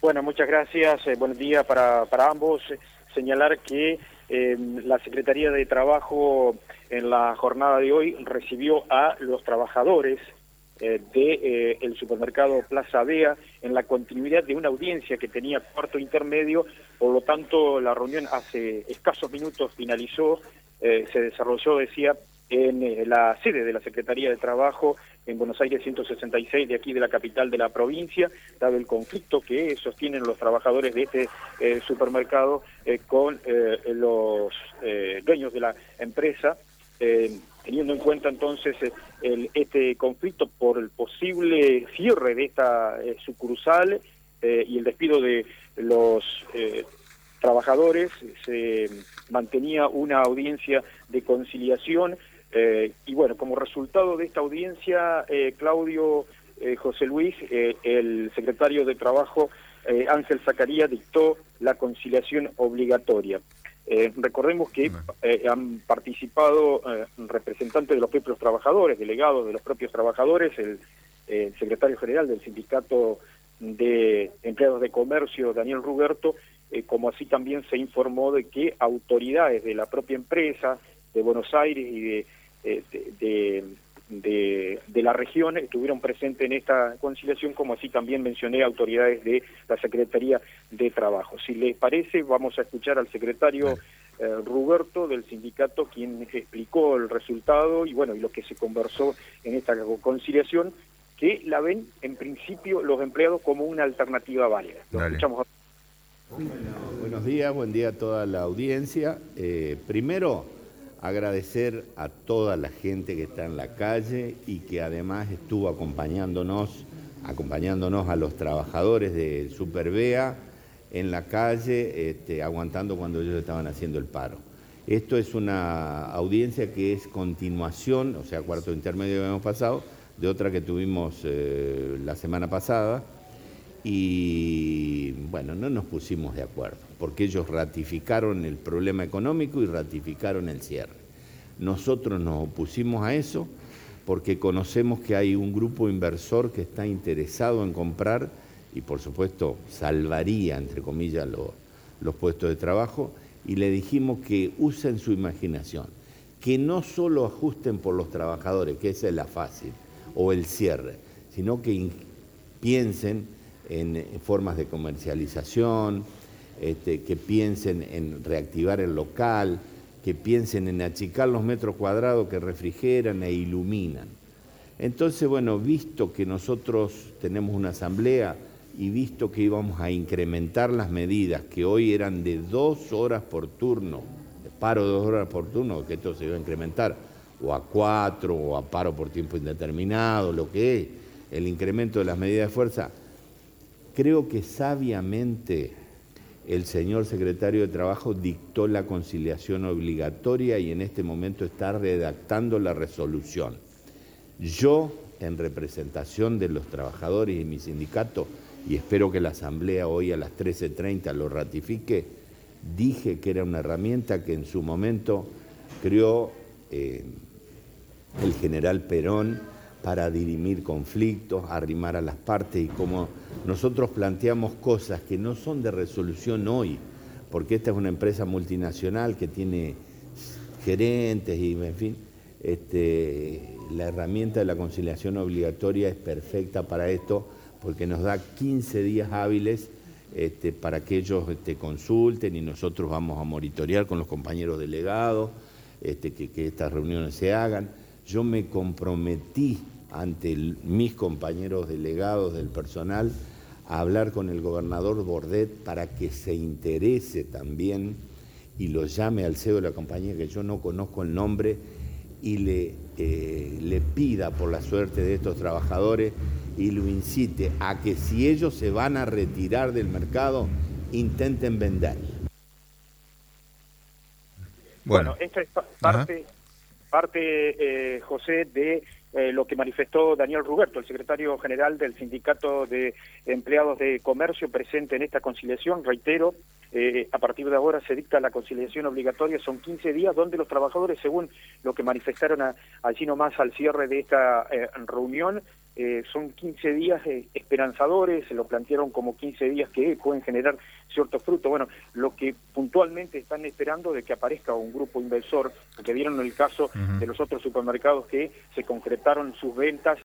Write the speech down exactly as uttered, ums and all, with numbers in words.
Bueno, muchas gracias. Eh, buen día para, para ambos. Eh, señalar que eh, la Secretaría de Trabajo en la jornada de hoy recibió a los trabajadores eh, de eh, el supermercado Plaza Vea en la continuidad de una audiencia que tenía cuarto intermedio. Por lo tanto, la reunión hace escasos minutos finalizó. Eh, se desarrolló, decía, en eh, la sede de la Secretaría de Trabajo en Buenos Aires ciento sesenta y seis, de aquí de la capital de la provincia, dado el conflicto que sostienen los trabajadores de este eh, supermercado eh, con eh, los eh, dueños de la empresa, eh, teniendo en cuenta entonces eh, el, este conflicto por el posible cierre de esta eh, sucursal eh, y el despido de los eh, trabajadores. Se mantenía una audiencia de conciliación. Eh, y bueno, como resultado de esta audiencia, eh, Claudio, eh, José Luis, eh, el secretario de Trabajo, eh, Ángel Zacarías, dictó la conciliación obligatoria. Eh, recordemos que eh, han participado eh, representantes de los propios trabajadores, delegados de los propios trabajadores, el, eh, el secretario general del Sindicato de Empleados de Comercio, Daniel Ruberto, eh, como así también se informó de que autoridades de la propia empresa de Buenos Aires y de De, de, de, de la región estuvieron presentes en esta conciliación, como así también mencioné autoridades de la Secretaría de Trabajo. Si les parece, vamos a escuchar al secretario eh, Ruberto del sindicato, quien explicó el resultado y bueno, y lo que se conversó en esta conciliación, que la ven en principio los empleados como una alternativa válida. Lo Dale. escuchamos. Bueno, buenos días, buen día a toda la audiencia. Eh, primero, agradecer a toda la gente que está en la calle y que además estuvo acompañándonos, acompañándonos a los trabajadores de Supervea en la calle, este, aguantando cuando ellos estaban haciendo el paro. Esto es una audiencia que es continuación, o sea, cuarto intermedio que hemos pasado, de otra que tuvimos eh, la semana pasada, y bueno, no nos pusimos de acuerdo, porque ellos ratificaron el problema económico y ratificaron el cierre. Nosotros nos opusimos a eso porque conocemos que hay un grupo inversor que está interesado en comprar y por supuesto salvaría, entre comillas, los, los puestos de trabajo, y le dijimos que usen su imaginación, que no solo ajusten por los trabajadores, que esa es la fácil, o el cierre, sino que piensen en formas de comercialización, este, que piensen en reactivar el local, que piensen en achicar los metros cuadrados que refrigeran e iluminan. Entonces, bueno, visto que nosotros tenemos una asamblea y visto que íbamos a incrementar las medidas, que hoy eran de dos horas por turno, de paro de dos horas por turno, que esto se iba a incrementar, o a cuatro, o a paro por tiempo indeterminado, lo que es el incremento de las medidas de fuerza. Creo que sabiamente el señor secretario de Trabajo dictó la conciliación obligatoria y en este momento está redactando la resolución. Yo, en representación de los trabajadores y mi sindicato, y espero que la asamblea hoy a las trece treinta lo ratifique, dije que era una herramienta que en su momento creó eh, el general Perón para dirimir conflictos, arrimar a las partes, y como nosotros planteamos cosas que no son de resolución hoy, porque esta es una empresa multinacional que tiene gerentes y, en fin, este, la herramienta de la conciliación obligatoria es perfecta para esto, porque nos da quince días hábiles este, para que ellos este, consulten y nosotros vamos a monitorear con los compañeros delegados este, que, que estas reuniones se hagan. Yo me comprometí ante el, mis compañeros delegados del personal a hablar con el gobernador Bordet para que se interese también y lo llame al C E O de la compañía, que yo no conozco el nombre, y le, eh, le pida por la suerte de estos trabajadores y lo incite a que si ellos se van a retirar del mercado, intenten vender. Bueno, bueno esta es parte, parte eh, José, de Eh, lo que manifestó Daniel Ruberto, el secretario general del Sindicato de Empleados de Comercio, presente en esta conciliación. Reitero, eh, a partir de ahora se dicta la conciliación obligatoria, son quince días donde los trabajadores, según lo que manifestaron a, allí nomás al cierre de esta eh, reunión, Eh, son quince días eh, esperanzadores, se lo plantearon como quince días que pueden generar ciertos frutos. Bueno, lo que puntualmente están esperando de que aparezca un grupo inversor, porque vieron el caso uh-huh. de los otros supermercados que se concretaron sus ventas